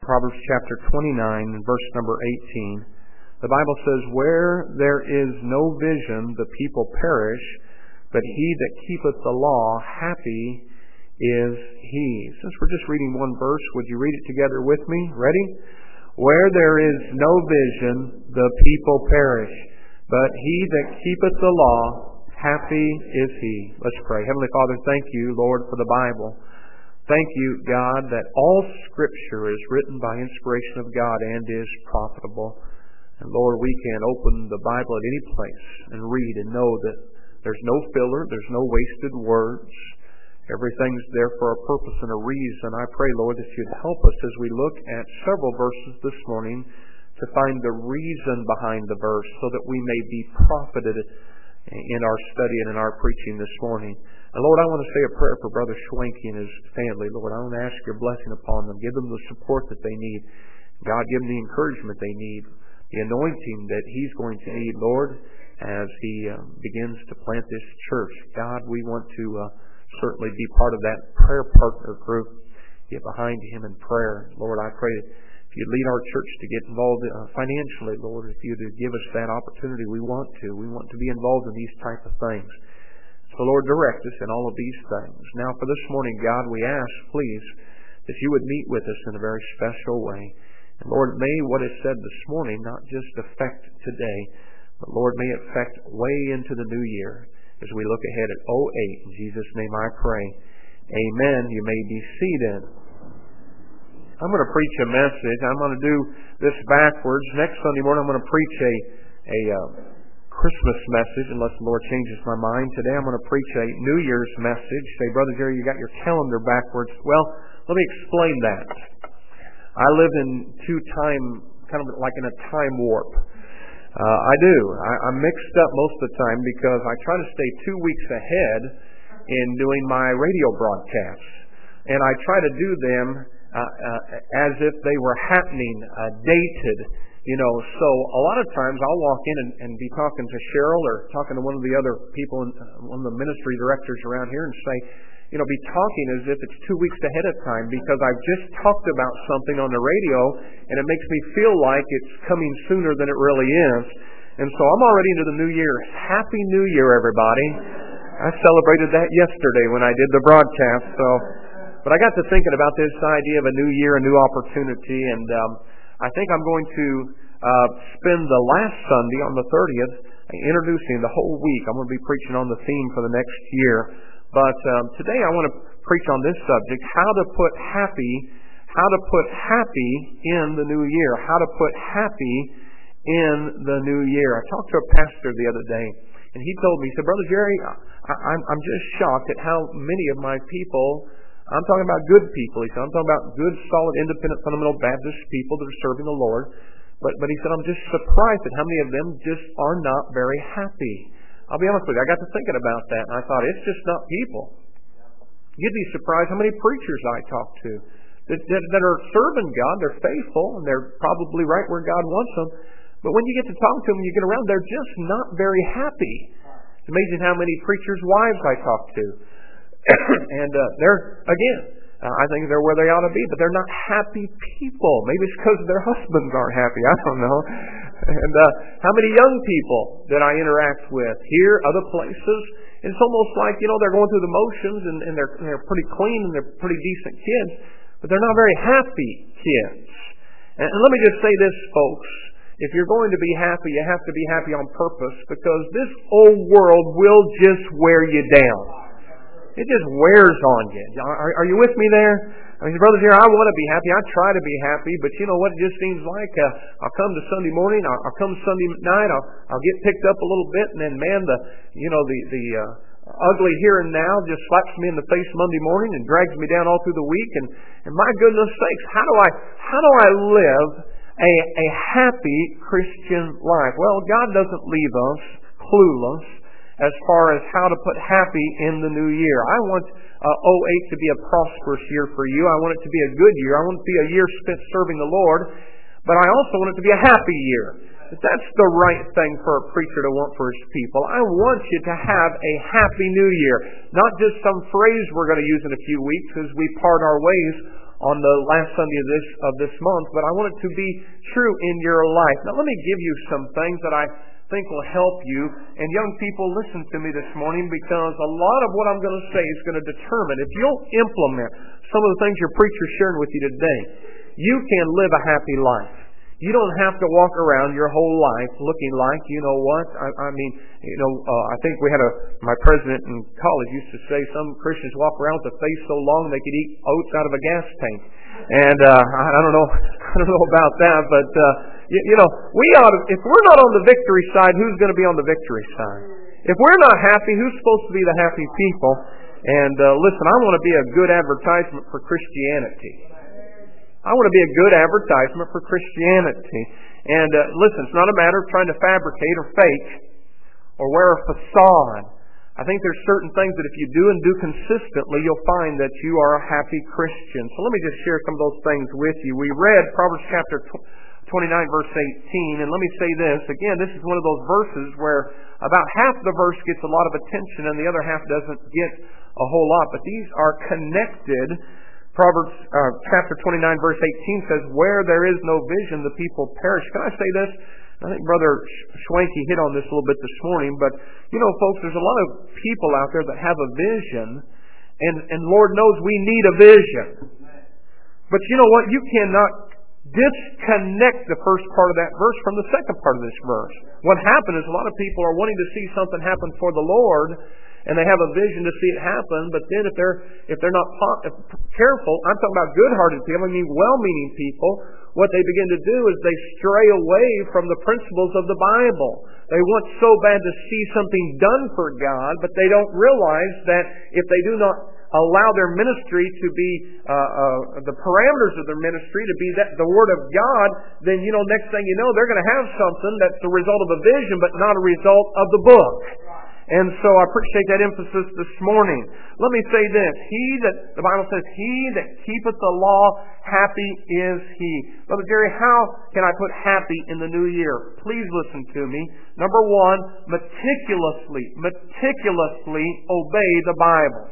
Proverbs chapter 29 and verse number 18. The Bible says, "Where there is no vision, the people perish, but he that keepeth the law, happy is he." Since we're just reading one verse, would you read it together with me? Ready? "Where there is no vision, the people perish, but he that keepeth the law, happy is he." Let's pray. Heavenly Father, thank you, Lord, for the Bible. Thank you, God, that all Scripture is written by inspiration of God and is profitable. And Lord, we can open the Bible at any place and read and know that there's no filler, there's no wasted words. Everything's there for a purpose and a reason. I pray, Lord, that you'd help us as we look at several verses this morning to find the reason behind the verse so that we may be profited in our study and in our preaching this morning. And Lord, I want to say a prayer for Brother Schwenke and his family. Lord, I want to ask your blessing upon them. Give them the support that they need. God, give them the encouragement they need, the anointing that he's going to need, Lord, as he begins to plant this church. God, we want to certainly be part of that prayer partner group. Get behind him in prayer. Lord, I pray that if you'd lead our church to get involved financially, Lord, if you'd give us that opportunity, we want to. We want to be involved in these type of things. So, Lord, direct us in all of these things. Now, for this morning, God, we ask, please, that you would meet with us in a very special way. And, Lord, may what is said this morning not just affect today, but, Lord, may it affect way into the new year as we look ahead at 08. In Jesus' name I pray. Amen. You may be seated. I'm going to preach a message. I'm going to do this backwards. Next Sunday morning, I'm going to preach a Christmas message, unless the Lord changes my mind. Today, I'm going to preach a New Year's message. Say, Brother Jerry, you got your calendar backwards. Well, let me explain that. I live in kind of like in a time warp. I do. I'm mixed up most of the time because I try to stay 2 weeks ahead in doing my radio broadcasts. And I try to do them as if they were happening, dated, so a lot of times I'll walk in and be talking to Cheryl or talking to one of the other people, one of the ministry directors around here and say, be talking as if it's 2 weeks ahead of time because I've just talked about something on the radio and it makes me feel like it's coming sooner than it really is. And so I'm already into the new year. Happy New Year, everybody. I celebrated that yesterday when I did the broadcast. But I got to thinking about this idea of a new year, a new opportunity, and I think I'm going to spend the last Sunday on the 30th introducing the whole week. I'm going to be preaching on the theme for the next year. But today I want to preach on this subject, how to put happy in the new year. How to put happy in the new year. I talked to a pastor the other day, and he told me, he said, Brother Jerry, I'm just shocked at how many of my people, I'm talking about good people. He said, I'm talking about good, solid, independent, fundamental Baptist people that are serving the Lord. But he said, I'm just surprised at how many of them just are not very happy. I'll be honest with you, I got to thinking about that, and I thought, it's just not people. You'd be surprised how many preachers I talk to that are serving God, they're faithful, and they're probably right where God wants them. But when you get to talk to them and you get around, they're just not very happy. It's amazing how many preachers' wives I talk to. And I think they're where they ought to be, but they're not happy people. Maybe it's because their husbands aren't happy. I don't know. And how many young people that I interact with here, other places, it's almost like, they're going through the motions and they're pretty clean and they're pretty decent kids, but they're not very happy kids. And let me just say this, folks. If you're going to be happy, you have to be happy on purpose because this old world will just wear you down. It just wears on you. Are you with me there? I mean, brothers here, I want to be happy. I try to be happy, but you know what? It just seems like I'll come to Sunday morning, I'll come Sunday night, I'll get picked up a little bit, and then man, the ugly here and now just slaps me in the face Monday morning and drags me down all through the week. And my goodness sakes, how do I live a happy Christian life? Well, God doesn't leave us clueless as far as how to put happy in the new year. I want 08 to be a prosperous year for you. I want it to be a good year. I want it to be a year spent serving the Lord. But I also want it to be a happy year. That's the right thing for a preacher to want for his people. I want you to have a happy new year. Not just some phrase we're going to use in a few weeks as we part our ways on the last Sunday of this month, but I want it to be true in your life. Now let me give you some things that I think will help you. And young people, listen to me this morning, because a lot of what I'm going to say is going to determine if you'll implement some of the things your preacher's sharing with you today, you can live a happy life. You don't have to walk around your whole life looking like, you know what, I think we had my president in college used to say some Christians walk around with a face so long they could eat oats out of a gas tank. And I don't know about that, but we ought to, if we're not on the victory side, who's going to be on the victory side? If we're not happy, who's supposed to be the happy people? And listen, I want to be a good advertisement for Christianity. I want to be a good advertisement for Christianity. And listen, it's not a matter of trying to fabricate or fake or wear a facade. I think there's certain things that if you do and do consistently, you'll find that you are a happy Christian. So let me just share some of those things with you. We read Proverbs chapter 29, verse 18, and let me say this. Again, this is one of those verses where about half the verse gets a lot of attention and the other half doesn't get a whole lot. But these are connected. Proverbs chapter 29, verse 18 says, where there is no vision, the people perish. Can I say this? I think Brother Schwenke hit on this a little bit this morning, but folks, there's a lot of people out there that have a vision, and Lord knows we need a vision. But you know what? You cannot disconnect the first part of that verse from the second part of this verse. What happened is a lot of people are wanting to see something happen for the Lord, and they have a vision to see it happen, but then if they're not careful, I'm talking about good-hearted people, well-meaning people, what they begin to do is they stray away from the principles of the Bible. They want so bad to see something done for God, but they don't realize that if they do not allow their ministry to be the parameters of their ministry to be the Word of God, then next thing you know, they're going to have something that's the result of a vision, but not a result of the book. And so I appreciate that emphasis this morning. Let me say this. The Bible says, he that keepeth the law, happy is he. Brother Jerry, how can I put happy in the new year? Please listen to me. Number one, meticulously obey the Bible.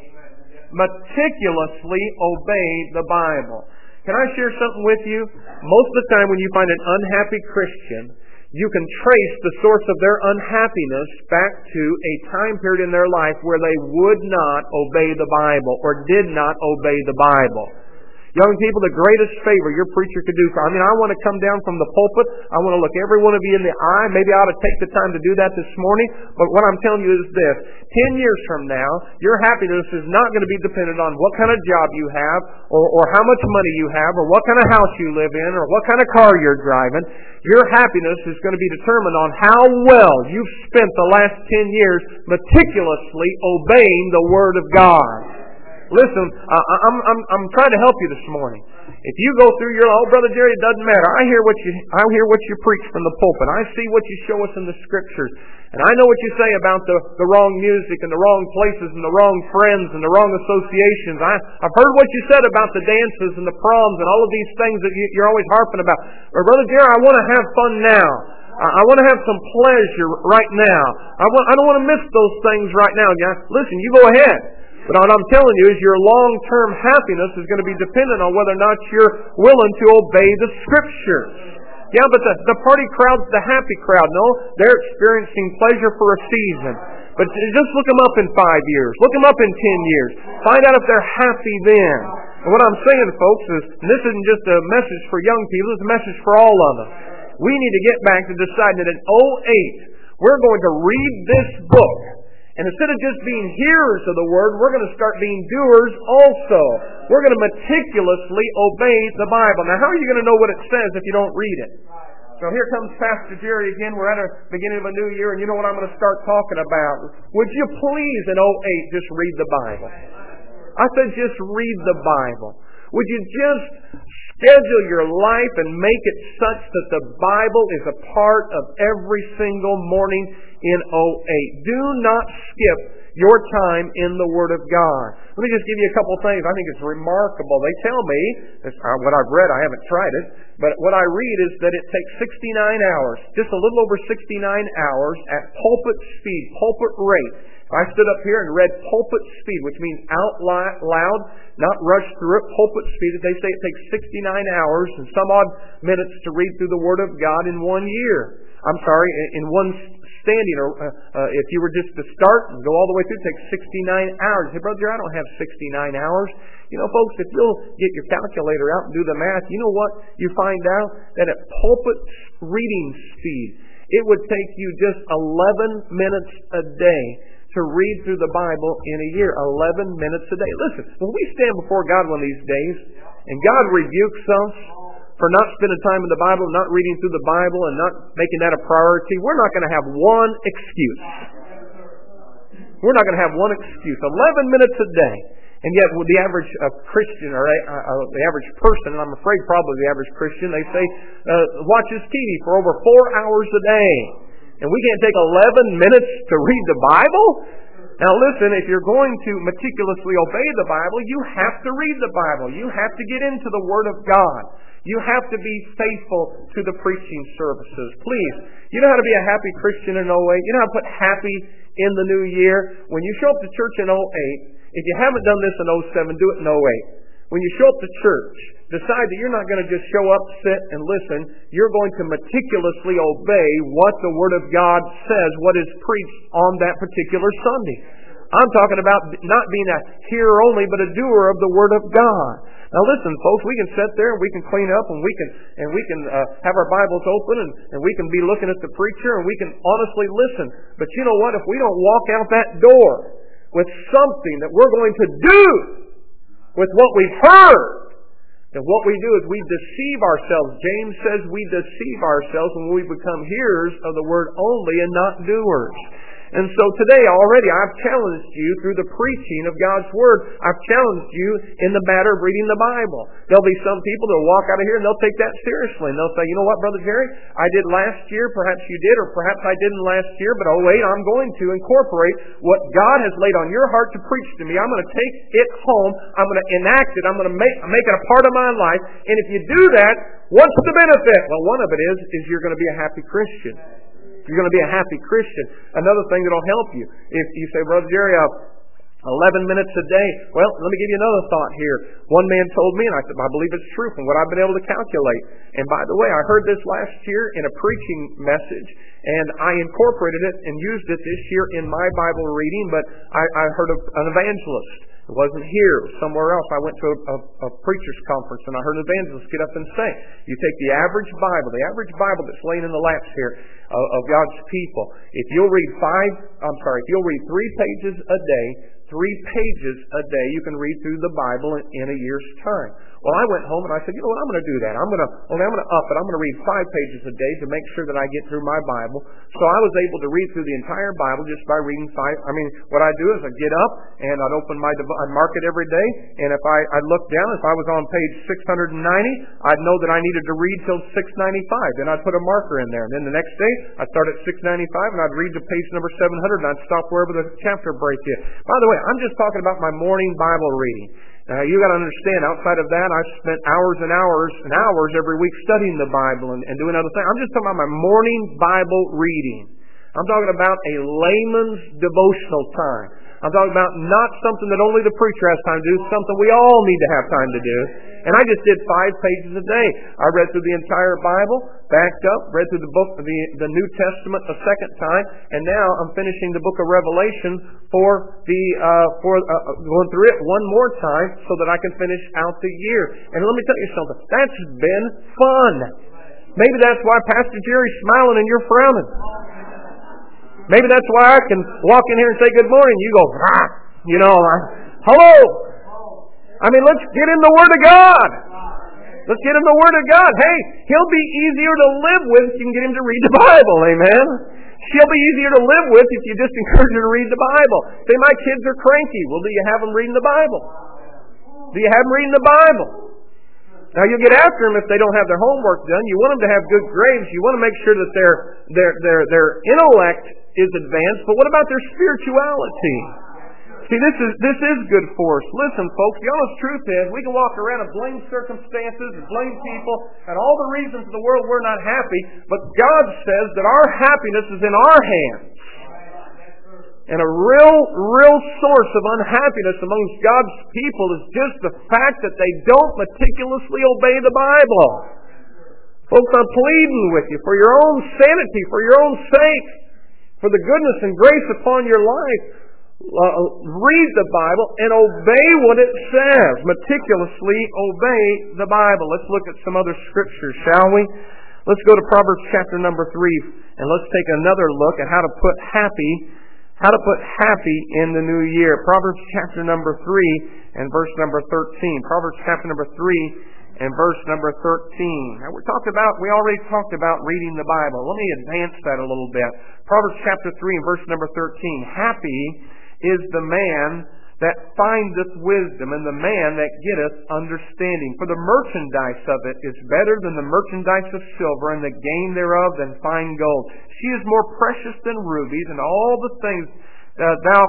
Meticulously obey the Bible. Can I share something with you? Most of the time when you find an unhappy Christian, you can trace the source of their unhappiness back to a time period in their life where they would not obey the Bible or did not obey the Bible. Young people, the greatest favor your preacher could do I want to come down from the pulpit. I want to look every one of you in the eye. Maybe I ought to take the time to do that this morning. But what I'm telling you is this. 10 years from now, your happiness is not going to be dependent on what kind of job you have or how much money you have or what kind of house you live in or what kind of car you're driving. Your happiness is going to be determined on how well you've spent the last 10 years meticulously obeying the Word of God. Listen, I'm trying to help you this morning. If you go through your, Brother Jerry, it doesn't matter. I hear what you preach from the pulpit. I see what you show us in the Scriptures. And I know what you say about the wrong music and the wrong places and the wrong friends and the wrong associations. I've heard what you said about the dances and the proms and all of these things that you're always harping about. But Brother Jerry, I want to have fun now. I want to have some pleasure right now. I don't want to miss those things right now, guys. Listen, you go ahead. But what I'm telling you is your long-term happiness is going to be dependent on whether or not you're willing to obey the Scriptures. Yeah, but the party crowd's the happy crowd. No, they're experiencing pleasure for a season. But just look them up in 5 years. Look them up in 10 years. Find out if they're happy then. And what I'm saying, folks, is and this isn't just a message for young people. It's a message for all of us. We need to get back to deciding that in 2008, we're going to read this book. And instead of just being hearers of the Word, we're going to start being doers also. We're going to meticulously obey the Bible. Now, how are you going to know what it says if you don't read it? So here comes Pastor Jerry again. We're at the beginning of a new year, and you know what I'm going to start talking about. Would you please, in 2008, just read the Bible? I said just read the Bible. Would you just schedule your life and make it such that the Bible is a part of every single morning in 2008. Do not skip your time in the Word of God. Let me just give you a couple things. I think it's remarkable. They tell me, what I've read, I haven't tried it, but what I read is that it takes 69 hours, just a little over 69 hours at pulpit speed, pulpit rate. If I stood up here and read pulpit speed, which means out loud, not rush through it, pulpit speed, they say it takes 69 hours and some odd minutes to read through the Word of God in 1 year. In one standing, or if you were just to start and go all the way through, it takes 69 hours. Hey, brother, I don't have 69 hours. You know, folks, if you'll get your calculator out and do the math, you know what? You find out that at pulpit reading speed, it would take you just 11 minutes a day to read through the Bible in a year. 11 minutes a day. Listen, when we stand before God one of these days, and God rebukes us for not spending time in the Bible, not reading through the Bible, and not making that a priority, we're not going to have one excuse. We're not going to have one excuse. 11 minutes a day. And yet, with the average Christian, or the average person, and I'm afraid probably the average Christian, they say, watches TV for over 4 hours a day. And we can't take 11 minutes to read the Bible? Now listen, if you're going to meticulously obey the Bible, you have to read the Bible. You have to get into the Word of God. You have to be faithful to the preaching services. Please, you know how to be a happy Christian in 08? You know how to put happy in the new year? When you show up to church in 08, if you haven't done this in 07, do it in 08. When you show up to church, decide that you're not going to just show up, sit, and listen. You're going to meticulously obey what the Word of God says, what is preached on that particular Sunday. I'm talking about not being a hearer only, but a doer of the Word of God. Now listen, folks, we can sit there and we can clean up and we can have our Bibles open and we can be looking at the preacher and we can honestly listen. But you know what? If we don't walk out that door with something that we're going to do with what we've heard, then what we do is we deceive ourselves. James says we deceive ourselves when we become hearers of the Word only and not doers. And so today already I've challenged you through the preaching of God's Word. I've challenged you in the matter of reading the Bible. There'll be some people that will walk out of here and they'll take that seriously. And they'll say, you know what, Brother Jerry, I did last year, perhaps you did, or perhaps I didn't last year, but oh wait, I'm going to incorporate what God has laid on your heart to preach to me. I'm going to take it home. I'm going to enact it. I'm going to make it a part of my life. And if you do that, what's the benefit? Well, one of it is you're going to be a happy Christian. You're going to be a happy Christian. Another thing that will help you, if you say, Brother Jerry, 11 minutes a day. Well, let me give you another thought here. One man told me, and I said, I believe it's true from what I've been able to calculate. And by the way, I heard this last year in a preaching message, and I incorporated it and used it this year in my Bible reading, but I heard of an evangelist. It wasn't here. It was somewhere else. I went to a preacher's conference and I heard an evangelist get up and say, you take the average Bible that's laying in the laps here of God's people. If you'll read 3 pages a day, you can read through the Bible in a year's time. Well, I went home and I said, you know what, I'm going to do that. I'm going to up it. I'm going to read 5 pages a day to make sure that I get through my Bible. So I was able to read through the entire Bible just by reading 5. What I do is I get up and I'd open I'd mark it every day. And if I'd look down, if I was on page 690, I'd know that I needed to read till 695. Then I'd put a marker in there. And then the next day, I'd start at 695 and I'd read to page number 700 and I'd stop wherever the chapter break is. By the way, I'm just talking about my morning Bible reading. Now, you got to understand, outside of that, I've spent hours and hours and hours every week studying the Bible and doing other things. I'm just talking about my morning Bible reading. I'm talking about a layman's devotional time. I'm talking about not something that only the preacher has time to do, something we all need to have time to do. And I just did 5 pages a day. I read through the entire Bible, backed up, read through the book, the New Testament a second time, and now I'm finishing the book of Revelation for going through it one more time so that I can finish out the year. And let me tell you something, that's been fun. Maybe that's why Pastor Jerry's smiling and you're frowning. Maybe that's why I can walk in here and say good morning. You go, hello. Let's get in the Word of God. Let's get in the Word of God. Hey, He'll be easier to live with if you can get him to read the Bible. Amen. She'll be easier to live with if you just encourage her to read the Bible. Say, my kids are cranky. Well, do you have them reading the Bible? Do you have them reading the Bible? Now, you'll get after them if they don't have their homework done. You want them to have good grades. You want to make sure that their intellect is advanced, but what about their spirituality? See, this is good for us. Listen, folks, the honest truth is we can walk around and blame circumstances and blame people and all the reasons in the world we're not happy, but God says that our happiness is in our hands. And a real source of unhappiness amongst God's people is just the fact that they don't meticulously obey the Bible. Folks, I'm pleading with you for your own sanity, for your own sake, for the goodness and grace upon your life. Read the Bible and obey what it says. Meticulously obey the Bible. Let's look at some other scriptures, shall we? Let's go to Proverbs chapter number 3, and let's take another look at how to put happy in the new year. Proverbs chapter number 3 and verse number 13. Proverbs chapter number 3 and verse number 13. Now we already talked about reading the Bible. Let me advance that a little bit. Proverbs chapter 3 and verse number 13. Happy is the man that findeth wisdom, and the man that getteth understanding. For the merchandise of it is better than the merchandise of silver, and the gain thereof than fine gold. She is more precious than rubies, and all the things thou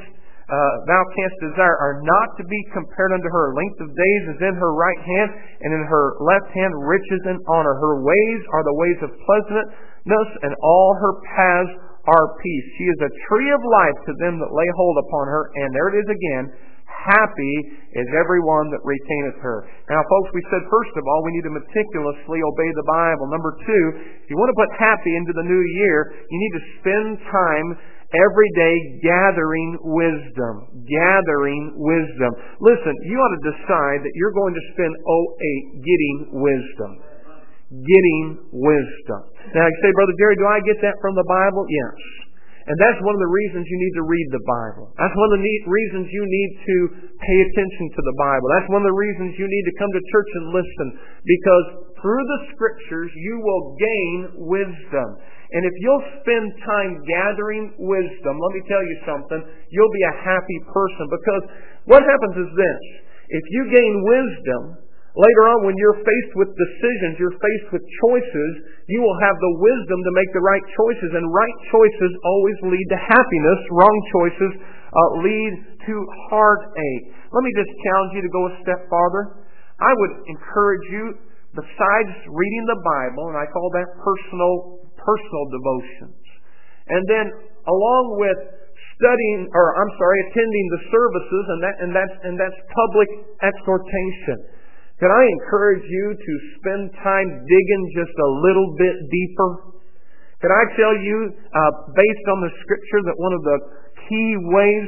canst desire are not to be compared unto her. Length of days is in her right hand, and in her left hand riches and honor. Her ways are the ways of pleasantness, and all her paths are peace. She is a tree of life to them that lay hold upon her. And there it is again. Happy is everyone that retaineth her. Now, folks, we said first of all, we need to meticulously obey the Bible. Number two, if you want to put happy into the new year, you need to spend time every day gathering wisdom. Gathering wisdom. Listen, you ought to decide that you're going to spend 08 getting wisdom. Getting wisdom. Now you say, Brother Jerry, do I get that from the Bible? Yes. And that's one of the reasons you need to read the Bible. That's one of the reasons you need to pay attention to the Bible. That's one of the reasons you need to come to church and listen. Because through the Scriptures you will gain wisdom. And if you'll spend time gathering wisdom, let me tell you something, you'll be a happy person. Because what happens is this. If you gain wisdom, later on, when you're faced with decisions, you're faced with choices, you will have the wisdom to make the right choices. And right choices always lead to happiness. Wrong choices lead to heartache. Let me just challenge you to go a step farther. I would encourage you, besides reading the Bible, and I call that personal devotions, and then along with attending the services, and that's public exhortation. Can I encourage you to spend time digging just a little bit deeper? Can I tell you, based on the Scripture, that one of the key ways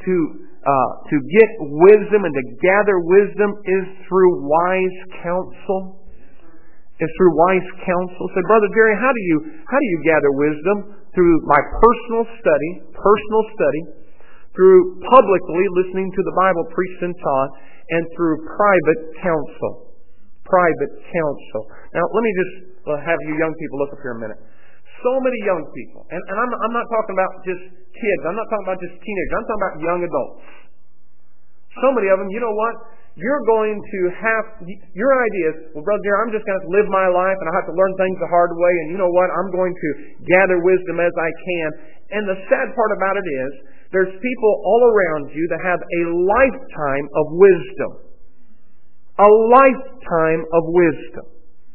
to get wisdom and to gather wisdom is through wise counsel? It's through wise counsel. So, Brother Jerry, how do you gather wisdom? Through my personal study, through publicly listening to the Bible preached and taught, and through private counsel. Private counsel. Now, let me just have you young people look up here a minute. So many young people, and I'm not talking about just kids. I'm not talking about just teenagers. I'm talking about young adults. So many of them, you know what? You're going to have, your idea is, well, Brother Jerry, I'm just going to live my life, and I have to learn things the hard way, and you know what? I'm going to gather wisdom as I can. And the sad part about it is, there's people all around you that have a lifetime of wisdom. A lifetime of wisdom.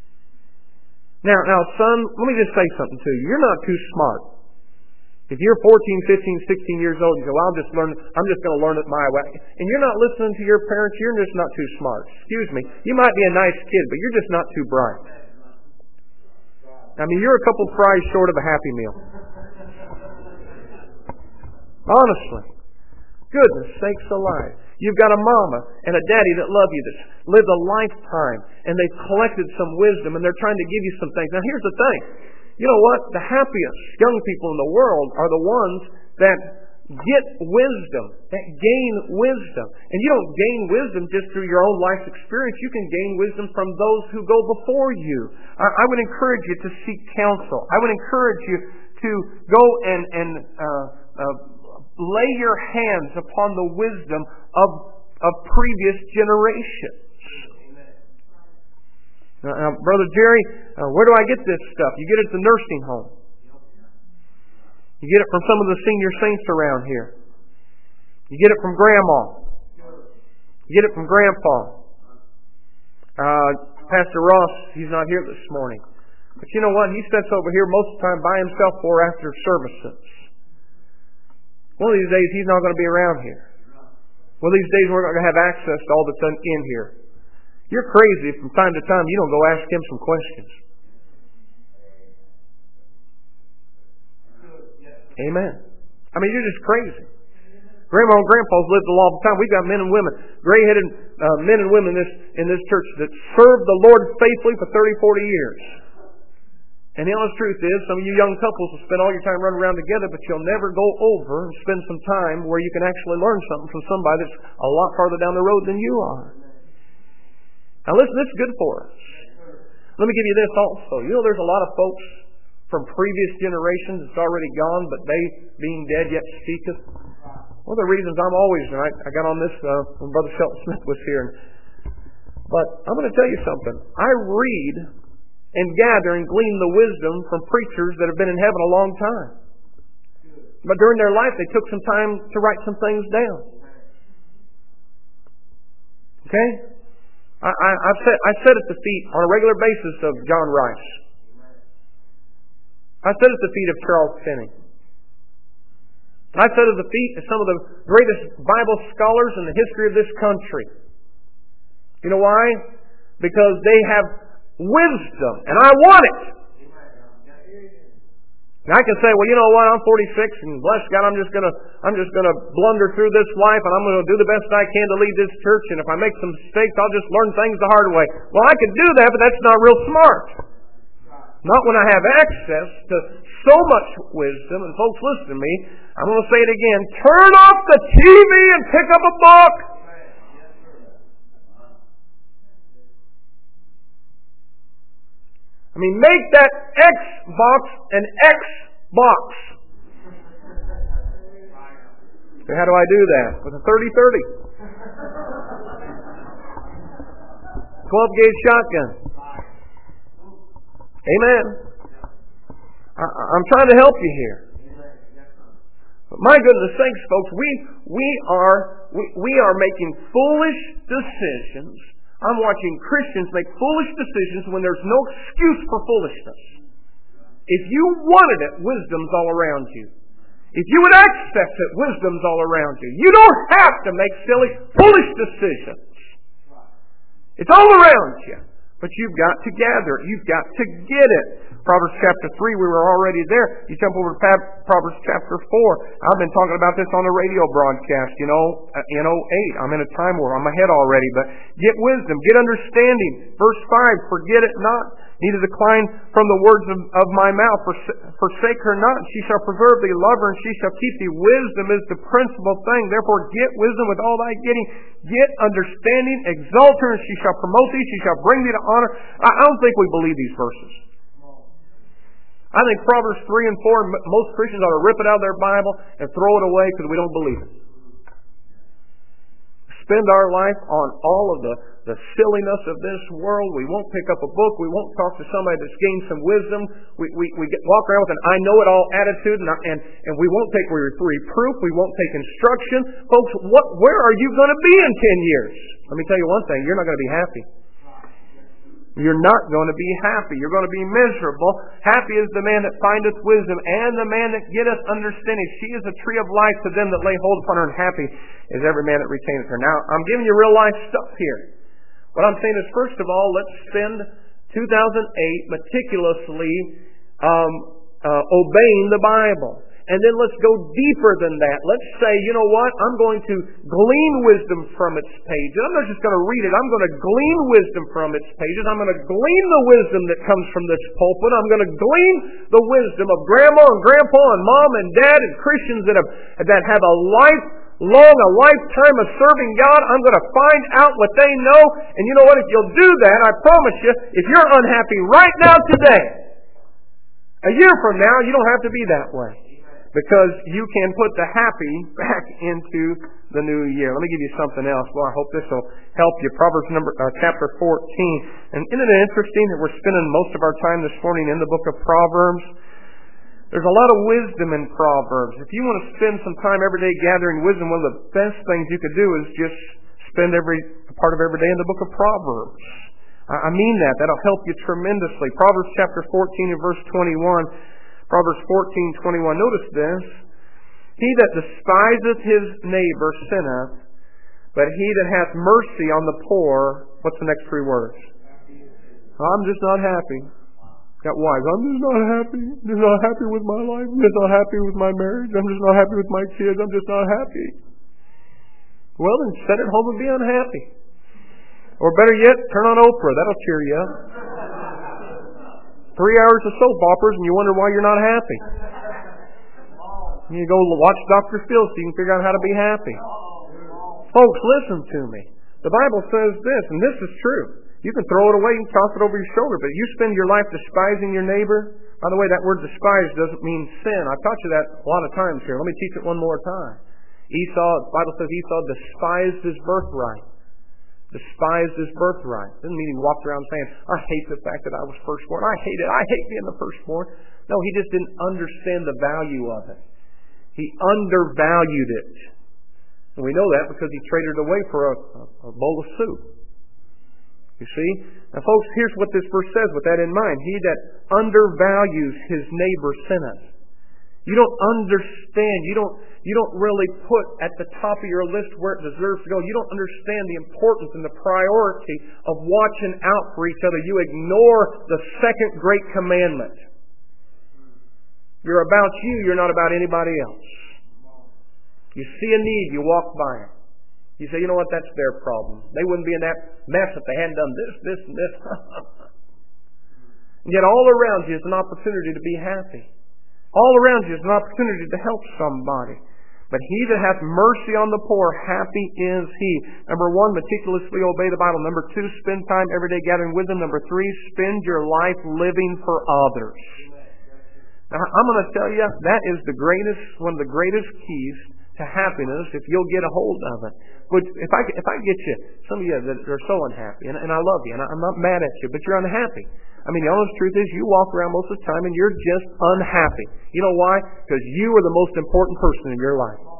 Now, son, let me just say something to you. You're not too smart. If you're 14, 15, 16 years old, you go, I'm just going to learn it my way. And you're not listening to your parents, you're just not too smart. Excuse me. You might be a nice kid, but you're just not too bright. I mean, you're a couple fries short of a Happy Meal. Honestly. Goodness sakes alive. You've got a mama and a daddy that love you, that's lived a lifetime, and they've collected some wisdom, and they're trying to give you some things. Now here's the thing. You know what? The happiest young people in the world are the ones that get wisdom, that gain wisdom. And you don't gain wisdom just through your own life experience. You can gain wisdom from those who go before you. I would encourage you to seek counsel. I would encourage you to go and lay your hands upon the wisdom of previous generations. Now, Brother Jerry, where do I get this stuff? You get it at the nursing home. You get it from some of the senior saints around here. You get it from Grandma. You get it from Grandpa. Pastor Ross, he's not here this morning. But you know what? He sits over here most of the time by himself for after services. One of these days, He's not going to be around here. One of these days, we're not going to have access to all that's in here. You're crazy if from time to time you don't go ask Him some questions. Amen. I mean, you're just crazy. Grandma and Grandpa's lived a long time. We've got men and women, gray-headed men and women in this church that served the Lord faithfully for 30, 40 years. And the honest truth is, some of you young couples will spend all your time running around together, but you'll never go over and spend some time where you can actually learn something from somebody that's a lot farther down the road than you are. Now listen, this is good for us. Let me give you this also. You know, there's a lot of folks from previous generations that's already gone, but they, being dead, yet speaketh. One of the reasons I'm always, and I got on this when Brother Shelton Smith was here, but I'm going to tell you something. I read and gather and glean the wisdom from preachers that have been in heaven a long time. But during their life, they took some time to write some things down. Okay? I sit at the feet on a regular basis of John Rice. I sit at the feet of Charles Finney. I sit at the feet of some of the greatest Bible scholars in the history of this country. You know why? Because they have wisdom, and I want it. And I can say, well, you know what? I'm 46, and bless God, I'm just gonna blunder through this life, and I'm going to do the best I can to lead this church. And if I make some mistakes, I'll just learn things the hard way. Well, I could do that, but that's not real smart. Not when I have access to so much wisdom. And folks, listen to me. I'm going to say it again. Turn off the TV and pick up a book. I mean, make that Xbox an Xbox. So how do I do that? With a 30-30. 12-gauge shotgun. Amen. I'm trying to help you here. But my goodness sakes, folks, we are making foolish decisions. I'm watching Christians make foolish decisions when there's no excuse for foolishness. If you wanted it, wisdom's all around you. If you would access it, wisdom's all around you. You don't have to make silly, foolish decisions. It's all around you. But you've got to gather it. You've got to get it. Proverbs chapter 3, we were already there. You jump over to Proverbs chapter 4. I've been talking about this on the radio broadcast, in 08. I'm in a time war. I'm ahead already. But get wisdom, get understanding. Verse 5, forget it not. Neither decline from the words of my mouth. Forsake her not. She shall preserve thee, love her, and she shall keep thee. Wisdom is the principal thing. Therefore get wisdom with all thy getting. Get understanding. Exalt her, and she shall promote thee. She shall bring thee to honor. I don't think we believe these verses. I think Proverbs 3 and 4, most Christians ought to rip it out of their Bible and throw it away because we don't believe it. Spend our life on all of the silliness of this world. We won't pick up a book. We won't talk to somebody that's gained some wisdom. We walk around with an I-know-it-all attitude, and we won't take reproof. We won't take instruction. Folks, where are you going to be in 10 years? Let me tell you one thing. You're not going to be happy. You're not going to be happy. You're going to be miserable. Happy is the man that findeth wisdom, and the man that getteth understanding. She is a tree of life to them that lay hold upon her, and happy is every man that retaineth her. Now, I'm giving you real life stuff here. What I'm saying is, first of all, let's spend 2008 meticulously obeying the Bible. And then let's go deeper than that. Let's say, you know what? I'm going to glean wisdom from its pages. I'm not just going to read it. I'm going to glean wisdom from its pages. I'm going to glean the wisdom that comes from this pulpit. I'm going to glean the wisdom of Grandma and Grandpa and Mom and Dad and Christians that have a lifetime of serving God. I'm going to find out what they know. And you know what? If you'll do that, I promise you, if you're unhappy right now today, a year from now, you don't have to be that way. Because you can put the happy back into the new year. Let me give you something else. Well, I hope this will help you. Proverbs chapter 14. And isn't it interesting that we're spending most of our time this morning in the book of Proverbs? There's a lot of wisdom in Proverbs. If you want to spend some time every day gathering wisdom, one of the best things you could do is just spend every part of every day in the book of Proverbs. I mean that. That'll help you tremendously. Proverbs chapter 14 and verse 21. Proverbs 14:21. Notice this. He that despiseth his neighbor sinneth, but he that hath mercy on the poor, what's the next three words? I'm just not happy. Got wives. I'm just not happy. I'm just not happy with my life. I'm just not happy with my marriage. I'm just not happy with my kids. I'm just not happy. Well, then sit at home and be unhappy. Or better yet, turn on Oprah. That'll cheer you up. 3 hours of soap operas and you wonder why you're not happy. You go watch Dr. Phil so you can figure out how to be happy. Folks, listen to me. The Bible says this, and this is true. You can throw it away and toss it over your shoulder, but you spend your life despising your neighbor. By the way, that word despise doesn't mean sin. I've taught you that a lot of times here. Let me teach it one more time. Esau, the Bible says Esau despised his birthright. Despised his birthright. Doesn't mean he walked around saying, I hate the fact that I was firstborn. I hate being the firstborn. No, he just didn't understand the value of it. He undervalued it. And we know that because he traded it away for a bowl of soup. You see? Now folks, here's what this verse says with that in mind. He that undervalues his neighbor sinneth. You don't understand. You don't really put at the top of your list where it deserves to go. You don't understand the importance and the priority of watching out for each other. You ignore the second great commandment. You're about you. You're not about anybody else. You see a need, you walk by it. You say, you know what, that's their problem. They wouldn't be in that mess if they hadn't done this, and this. And yet all around you is an opportunity to be happy. All around you is an opportunity to help somebody. But he that hath mercy on the poor, happy is he. Number one, meticulously obey the Bible. Number two, spend time every day gathering with them. Number three, spend your life living for others. Now, I'm going to tell you, that is one of the greatest keys to happiness if you'll get a hold of it. But if I get you, some of you that are so unhappy, and I love you, and I'm not mad at you, but you're unhappy. I mean, the honest truth is you walk around most of the time and you're just unhappy. You know why? Because you are the most important person in your life.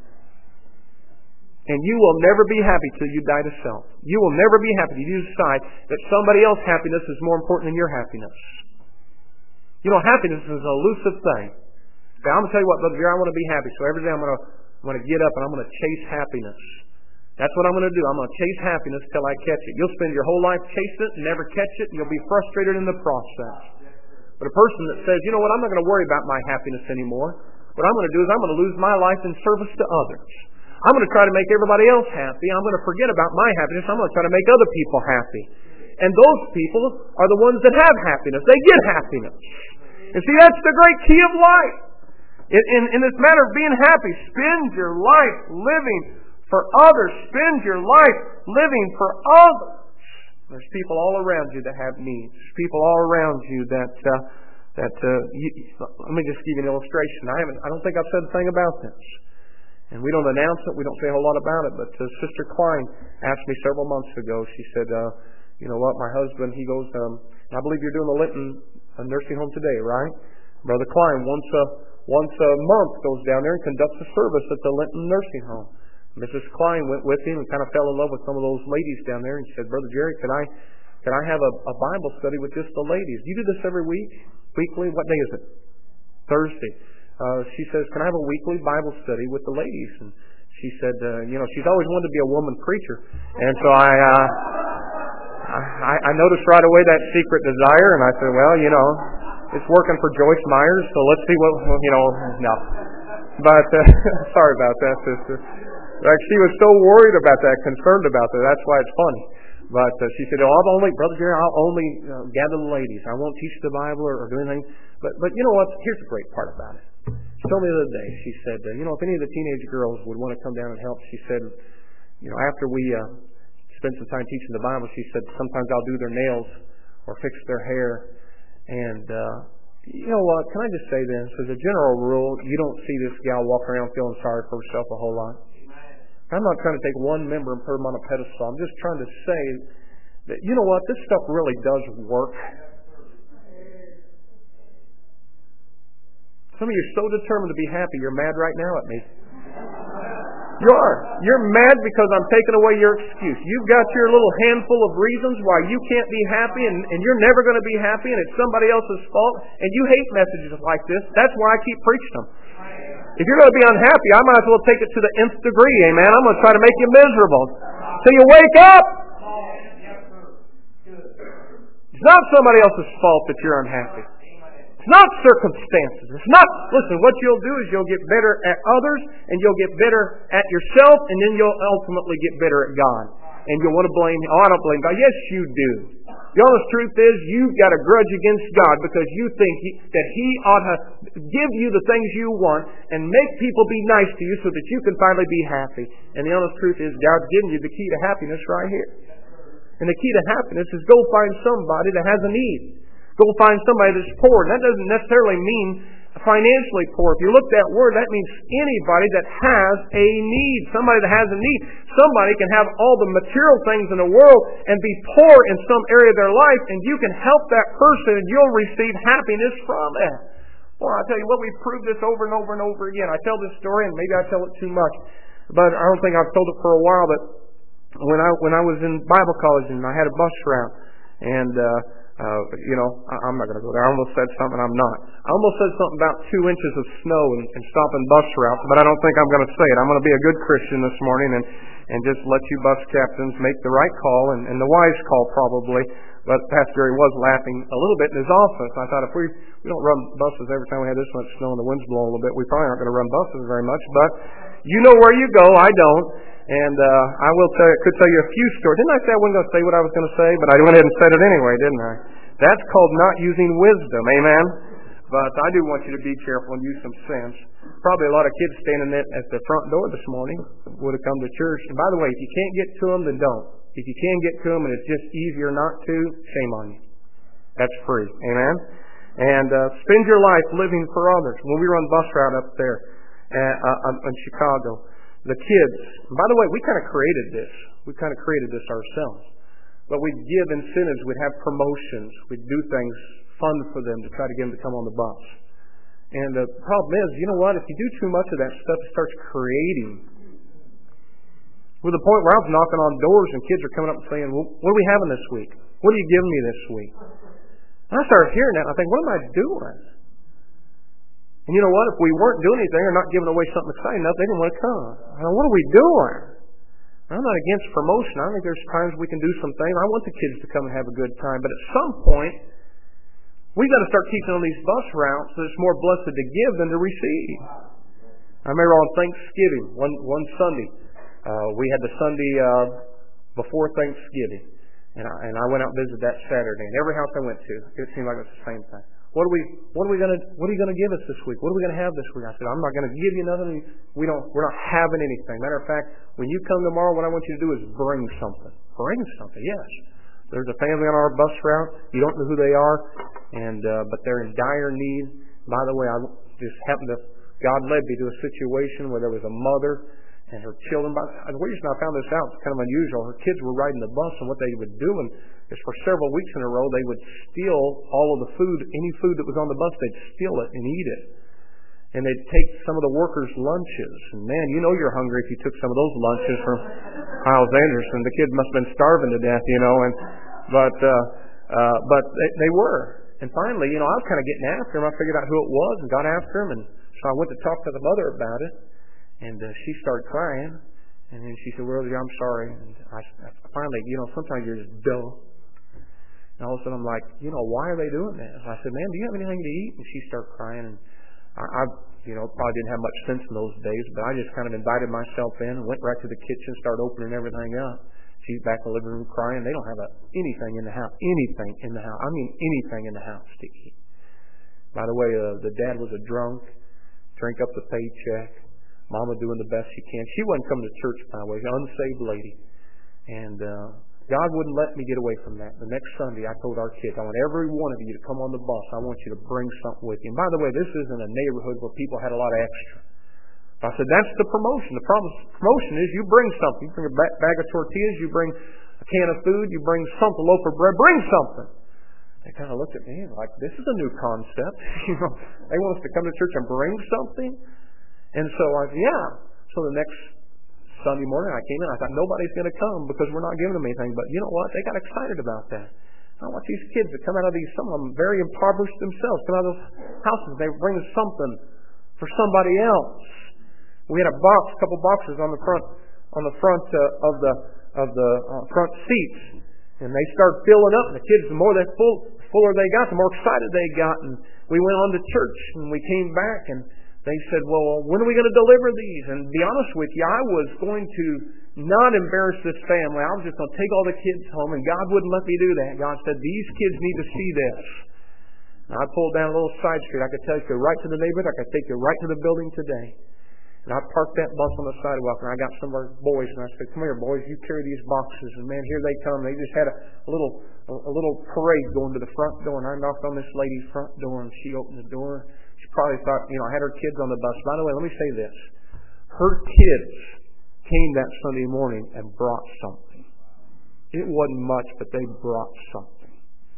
And you will never be happy till you die to self. You will never be happy till you decide that somebody else's happiness is more important than your happiness. You know, happiness is an elusive thing. Now, I'm going to tell you what, Brother Jerry, I want to be happy. So every day I'm going to get up and I'm going to chase happiness. That's what I'm going to do. I'm going to chase happiness till I catch it. You'll spend your whole life chasing it and never catch it, and you'll be frustrated in the process. But a person that says, you know what, I'm not going to worry about my happiness anymore. What I'm going to do is I'm going to lose my life in service to others. I'm going to try to make everybody else happy. I'm going to forget about my happiness. I'm going to try to make other people happy. And those people are the ones that have happiness. They get happiness. And see, that's the great key of life. In this matter of being happy, spend your life living for others. Spend your life living for others. There's people all around you that have needs. There's people all around you that let me just give you an illustration. I don't think I've said a thing about this. And we don't announce it. We don't say a whole lot about it. But Sister Klein asked me several months ago. She said, you know what, my husband, he goes, I believe you're doing the Linton nursing home today, right? Brother Klein, once a month goes down there and conducts a service at the Linton nursing home. Mrs. Klein went with him and kind of fell in love with some of those ladies down there and she said, Brother Jerry, can I have a Bible study with just the ladies? You do this every week? Weekly? What day is it? Thursday. She says, can I have a weekly Bible study with the ladies? And she said, she's always wanted to be a woman preacher. And so I noticed right away that secret desire, and I said, well, it's working for Joyce Myers, so let's see what, no. But, sorry about that, sister. Like, she was so worried about that, concerned about that. That's why it's funny. But she said, Brother Jerry, I'll only gather the ladies. I won't teach the Bible or do anything. But you know what? Here's the great part about it. She told me the other day, she said, if any of the teenage girls would want to come down and help, she said, after we spend some time teaching the Bible, she said, sometimes I'll do their nails or fix their hair. And, you know what? Can I just say this? As a general rule, you don't see this gal walking around feeling sorry for herself a whole lot. I'm not trying to take one member and put them on a pedestal. I'm just trying to say that, you know what? This stuff really does work. Some of you are so determined to be happy, you're mad right now at me. You are. You're mad because I'm taking away your excuse. You've got your little handful of reasons why you can't be happy and you're never going to be happy and it's somebody else's fault and you hate messages like this. That's why I keep preaching them. If you're going to be unhappy, I might as well take it to the nth degree, amen? I'm going to try to make you miserable. Till you wake up! It's not somebody else's fault that you're unhappy. It's not circumstances. It's not, listen, what you'll do is you'll get bitter at others, and you'll get bitter at yourself, and then you'll ultimately get bitter at God. And you'll want to blame Him. Oh, I don't blame God. Yes, you do. The honest truth is you've got a grudge against God because you think that He ought to give you the things you want and make people be nice to you so that you can finally be happy. And the honest truth is God's given you the key to happiness right here. And the key to happiness is go find somebody that has a need. Go find somebody that's poor. And that doesn't necessarily mean financially poor. If you look at that word, that means anybody that has a need. Somebody that has a need. Somebody can have all the material things in the world and be poor in some area of their life, and you can help that person and you'll receive happiness from it. Well, I tell you what, we've proved this over and over and over again. I tell this story, and maybe I tell it too much, but I don't think I've told it for a while, but when I was in Bible college and I had a bus route, and I'm not going to go there. I almost said something I'm not. I almost said something about 2 inches of snow and stopping bus routes, but I don't think I'm going to say it. I'm going to be a good Christian this morning and just let you bus captains make the right call and the wise call probably. But Pastor Gary was laughing a little bit in his office. I thought if we don't run buses every time we have this much snow and the wind's blowing a little bit, we probably aren't going to run buses very much. But you know where you go. I don't. And I could tell you a few stories. Didn't I say I wasn't going to say what I was going to say? But I went ahead and said it anyway, didn't I? That's called not using wisdom. Amen? But I do want you to be careful and use some sense. Probably a lot of kids standing at the front door this morning would have come to church. And by the way, if you can't get to them, then don't. If you can get to them and it's just easier not to, shame on you. That's free. Amen? And spend your life living for others. When we run bus route up there in Chicago, the kids, and by the way, we kind of created this. We kind of created this ourselves. But we'd give incentives. We'd have promotions. We'd do things fun for them to try to get them to come on the bus. And the problem is, you know what? If you do too much of that stuff, it starts creating. To the point where I was knocking on doors and kids are coming up and saying, well, what are we having this week? What are you giving me this week? And I started hearing that and I think, what am I doing? And you know what? If we weren't doing anything or not giving away something exciting enough, they didn't want to come. I know, what are we doing? I'm not against promotion. I think there's times we can do some things. I want the kids to come and have a good time. But at some point, we've got to start teaching on these bus routes that it's more blessed to give than to receive. I remember on Thanksgiving, one Sunday, we had the Sunday before Thanksgiving. And I went out and visited that Saturday. And every house I went to, it seemed like it was the same thing. What are you going to give us this week? What are we going to have this week? I said, I'm not going to give you nothing. We're not having anything. Matter of fact, when you come tomorrow, what I want you to do is bring something. Bring something, yes. There's a family on our bus route. You don't know who they are, but they're in dire need. By the way, I just happened to, God led me to a situation where there was a mother and her children. The reason I found this out, it's kind of unusual. Her kids were riding the bus, and what they would do is for several weeks in a row, they would steal all of the food, any food that was on the bus, they'd steal it and eat it. And they'd take some of the workers' lunches. And man, you know you're hungry if you took some of those lunches from Hyles Anderson. The kids must have been starving to death, But they were. And finally, I was kind of getting after them. I figured out who it was and got after them. And so I went to talk to the mother about it. And she started crying. And then she said, well, I'm sorry. And I finally, sometimes you're just dull. And all of a sudden I'm like, why are they doing that? And I said, ma'am, do you have anything to eat? And she started crying. And I probably didn't have much sense in those days, but I just kind of invited myself in and went right to the kitchen, started opening everything up. She's back in the living room crying. They don't have anything in the house. Anything in the house. I mean anything in the house to eat. By the way, the dad was a drunk, drank up the paycheck. Mama doing the best she can. She wasn't coming to church, by the way. An unsaved lady. And God wouldn't let me get away from that. The next Sunday, I told our kids, I want every one of you to come on the bus. I want you to bring something with you. And by the way, this isn't a neighborhood where people had a lot of extra. I said, that's the promotion. The promotion is you bring something. You bring a bag of tortillas. You bring a can of food. You bring something, a loaf of bread. Bring something. They kind of looked at me like, this is a new concept. They want us to come to church and bring something. And so I said, yeah. So the next Sunday morning I came in. I thought, nobody's going to come because we're not giving them anything. But you know what? They got excited about that. I watch these kids that come out of these, some of them very impoverished themselves, come out of those houses. They bring something for somebody else. We had a couple boxes on the front of the front seats, and they started filling up. And the kids, the fuller they got, the more excited they got. And we went on to church, and we came back, and they said, "Well, when are we going to deliver these?" And to be honest with you, I was going to not embarrass this family. I was just going to take all the kids home, and God wouldn't let me do that. God said, "These kids need to see this." And I pulled down a little side street. I could take you right to the neighborhood. I could take you right to the building today. And I parked that bus on the sidewalk, and I got some of our boys, and I said, "Come here, boys, you carry these boxes." And man, here they come. They just had a little parade going to the front door, and I knocked on this lady's front door, and she opened the door. She probably thought, I had her kids on the bus. By the way, let me say this. Her kids came that Sunday morning and brought something. It wasn't much, but they brought something.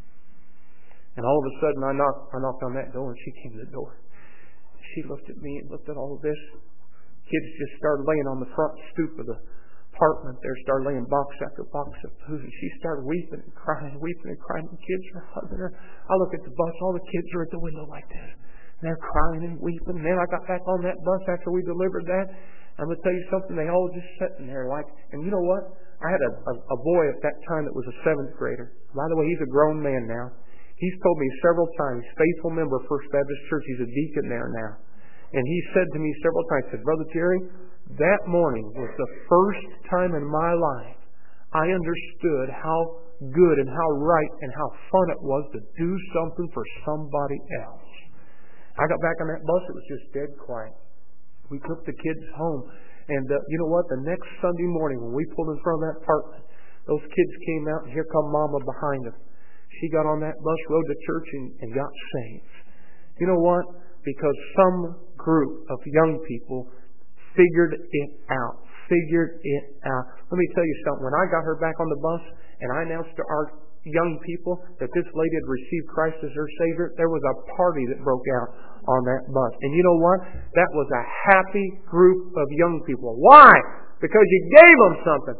And all of a sudden, I knocked on that door, and she came to the door. She looked at me and looked at all of this. Kids just started laying on the front stoop of the apartment there, started laying box after box of food. And she started weeping and crying. The kids were hugging her. I look at the bus, all the kids are at the window like this. And they're crying and weeping. And then I got back on that bus after we delivered that. I'm going to tell you something, they all just sitting there like, and you know what? I had a boy at that time that was a 7th grader. By the way, he's a grown man now. He's told me several times, faithful member of First Baptist Church, he's a deacon there now. And he said to me several times, he said, "Brother Jerry, that morning was the first time in my life I understood how good and how right and how fun it was to do something for somebody else." I got back on that bus, it was just dead quiet. We took the kids home. And you know what? The next Sunday morning when we pulled in front of that apartment, those kids came out, and here come Mama behind them. She got on that bus, rode to church, and got saved. You know what? Because some group of young people figured it out. Let me tell you something. When I got her back on the bus and I announced to our young people that this lady had received Christ as her Savior, there was a party that broke out on that bus. And you know what? That was a happy group of young people. Why? Because you gave them something.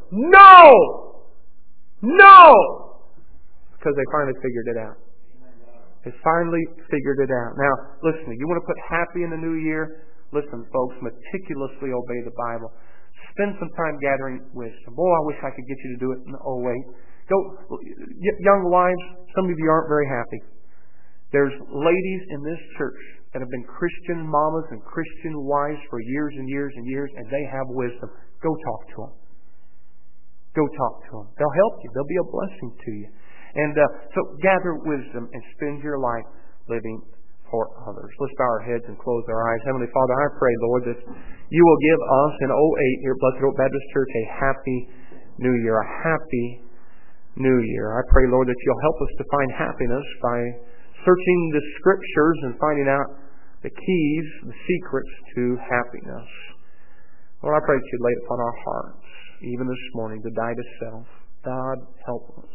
No! Because they finally figured it out. They finally figured it out. Now, listen, you want to put happy in the new year? Listen, folks, meticulously obey the Bible. Spend some time gathering wisdom. Boy, I wish I could get you to do it in 08. Go, young wives, some of you aren't very happy. There's ladies in this church that have been Christian mamas and Christian wives for years and years and years, and they have wisdom. Go talk to them. Go talk to them. They'll help you. They'll be a blessing to you. And so gather wisdom and spend your life living for others. Let's bow our heads and close our eyes. Heavenly Father, I pray, Lord, that you will give us in 08 here at Blessed Oak Baptist Church a happy new year. A happy new year. I pray, Lord, that you'll help us to find happiness by searching the Scriptures and finding out the keys, the secrets to happiness. Lord, I pray that you'd lay it upon our hearts, even this morning, to die to self. God, help us.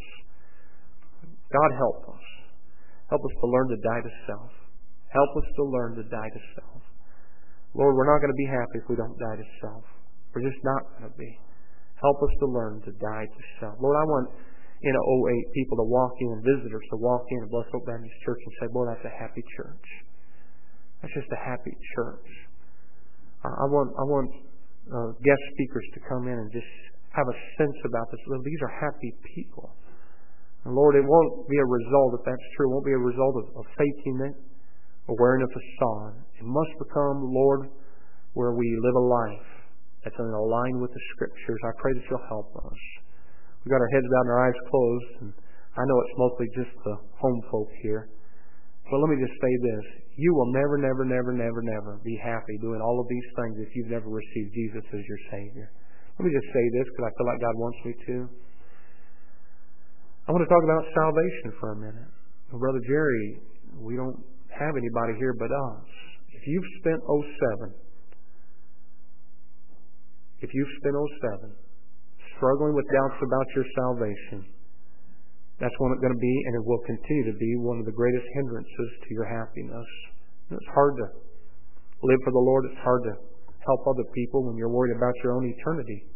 God, help us. Help us to learn to die to self. Help us to learn to die to self. Lord, we're not going to be happy if we don't die to self. We're just not going to be. Help us to learn to die to self. Lord, I want in 08 people to walk in, visitors to walk in at Blessed Oak Baptist Church and say, "Boy, that's a happy church. That's just a happy church." I want guest speakers to come in and just have a sense about this. These are happy people. And Lord, it won't be a result, if that's true, it won't be a result of faking it or wearing a facade. It must become, Lord, where we live a life that's in line with the Scriptures. I pray that you'll help us. We've got our heads down and our eyes closed, and I know it's mostly just the home folk here. But let me just say this. You will never be happy doing all of these things if you've never received Jesus as your Savior. Let me just say this because I feel like God wants me to. I want to talk about salvation for a minute. Well, Brother Jerry, we don't have anybody here but us. If you've spent 07 struggling with doubts about your salvation, that's going to be, and it will continue to be, one of the greatest hindrances to your happiness. It's hard to live for the Lord. It's hard to help other people when you're worried about your own eternity.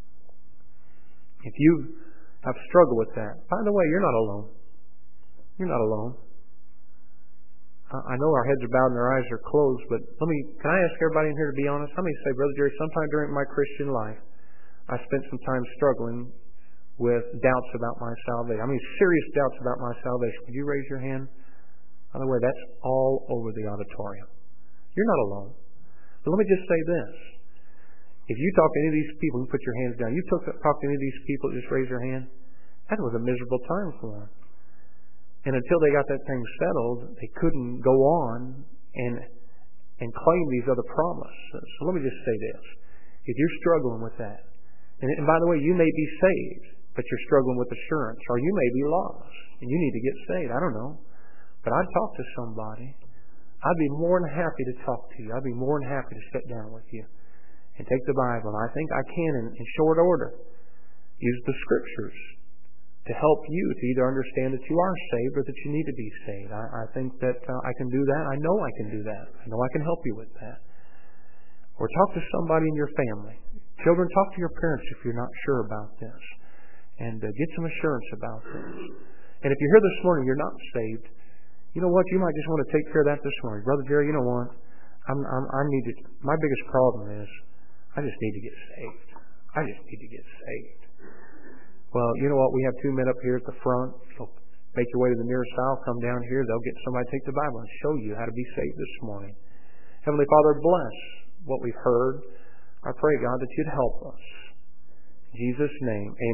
If you have struggled with that, by the way, you're not alone. You're not alone. I know our heads are bowed and our eyes are closed, but can I ask everybody in here to be honest? How many say, Brother Jerry, sometime during my Christian life, I spent some time struggling with doubts about my salvation. I mean, serious doubts about my salvation. Would you raise your hand? By the way, that's all over the auditorium. You're not alone. But let me just say this. If you talk to any of these people, you put your hands down. You talk to any of these people, just raise your hand. That was a miserable time for them. And until they got that thing settled, they couldn't go on and claim these other promises. So let me just say this. If you're struggling with that, and by the way, you may be saved, but you're struggling with assurance, or you may be lost, and you need to get saved. I don't know. But I'd talk to somebody. I'd be more than happy to talk to you. I'd be more than happy to sit down with you and take the Bible. And I think I can, in short order, use the Scriptures to help you to either understand that you are saved or that you need to be saved. I think that I can do that. I know I can do that. I know I can help you with that. Or talk to somebody in your family. Children, talk to your parents if you're not sure about this. And get some assurance about this. And if you're here this morning, you're not saved, you know what? You might just want to take care of that this morning. Brother Jerry, you know what? My biggest problem is I just need to get saved. I just need to get saved. Well, you know what? We have 2 men up here at the front. So make your way to the nearest aisle. Come down here. They'll get somebody to take the Bible and show you how to be saved this morning. Heavenly Father, bless what we've heard. I pray, God, that you'd help us. In Jesus' name, amen.